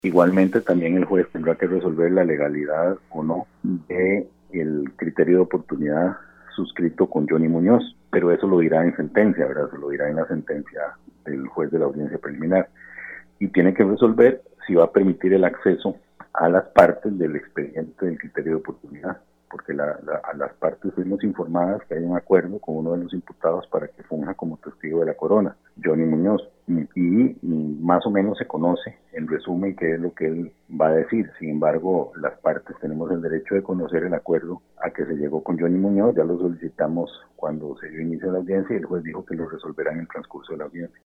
Igualmente, también el juez tendrá que resolver la legalidad o no de el criterio de oportunidad suscrito con Johnny Muñoz, pero eso lo dirá en sentencia, ¿verdad? Se lo dirá en la sentencia del juez de la audiencia preliminar. Y tiene que resolver si va a permitir el acceso a las partes del expediente del criterio de oportunidad, porque a las partes fuimos informadas que hay un acuerdo con uno de los imputados para que funja como testigo de la corona, Johnny Muñoz, y más o menos se conoce en resumen qué es lo que él va a decir. Sin embargo, las partes tenemos el derecho de conocer el acuerdo a que se llegó con Johnny Muñoz. Ya lo solicitamos cuando se dio inicio de la audiencia y el juez dijo que lo resolverá en el transcurso de la audiencia.